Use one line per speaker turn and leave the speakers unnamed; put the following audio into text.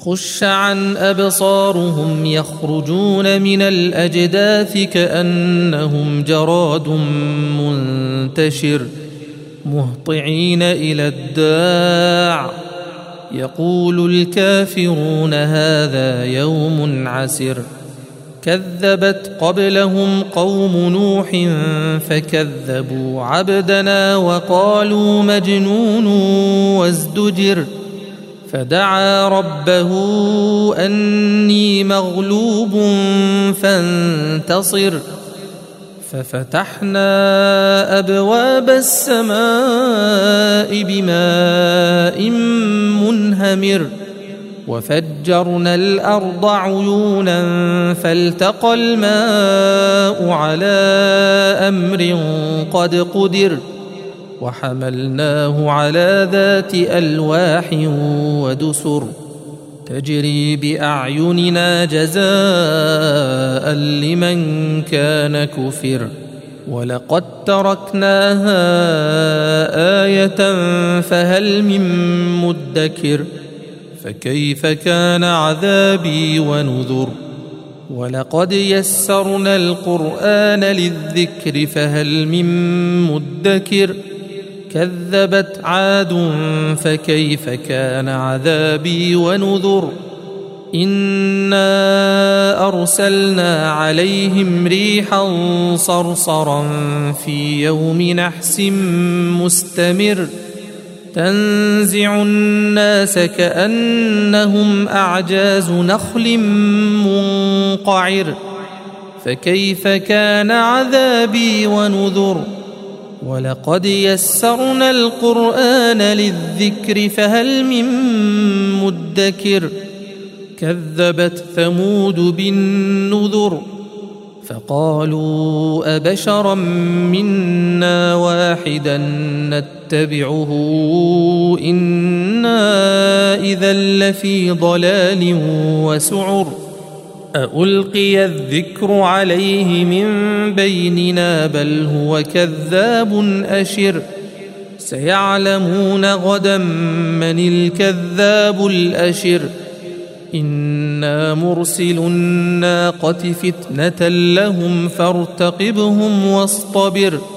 خش عن أبصارهم يخرجون من الأجداث كأنهم جراد منتشر مهطعين إلى الداع يقول الكافرون هذا يوم عسر كذبت قبلهم قوم نوح فكذبوا عبدنا وقالوا مجنون وازدجر فدعا ربه أني مغلوب فانتصر ففتحنا أبواب السماء بماء منهمر وفجرنا الأرض عيونا فالتقى الماء على أمر قد قدر وحملناه على ذات ألواح ودسر تجري بأعيننا جزاء لمن كان كفر ولقد تركناها آية فهل من مدكر فكيف كان عذابي ونذر ولقد يسرنا القرآن للذكر فهل من مدكر كذبت عاد فكيف كان عذابي ونذر إنا أرسلنا عليهم ريحا صرصرا في يوم نحس مستمر تنزع الناس كأنهم أعجاز نخل منقعر فكيف كان عذابي ونذر ولقد يسرنا القرآن للذكر فهل من مدكر كذبت ثمود بالنذر فقالوا أبشرا منا واحدا نتبعه إنا إذا لفي ضلال وسعر ألقي الذكر عليه من بيننا بل هو كذاب أشر سيعلمون غدا من الكذاب الأشر إنا مرسل الناقة فتنة لهم فارتقبهم واصطبر